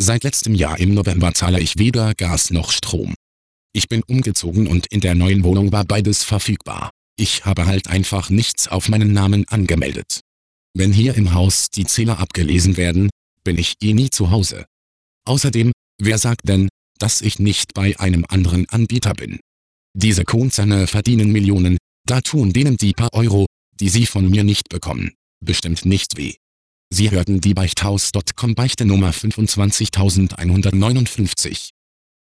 Seit letztem Jahr im November zahle ich weder Gas noch Strom. Ich bin umgezogen und in der neuen Wohnung war beides verfügbar. Ich habe halt einfach nichts auf meinen Namen angemeldet. Wenn hier im Haus die Zähler abgelesen werden, bin ich nie zu Hause. Außerdem, wer sagt denn, dass ich nicht bei einem anderen Anbieter bin? Diese Konzerne verdienen Millionen, da tun denen die paar Euro, die sie von mir nicht bekommen, bestimmt nicht weh. Sie hörten die Beichthaus.com Beichte Nummer 25159.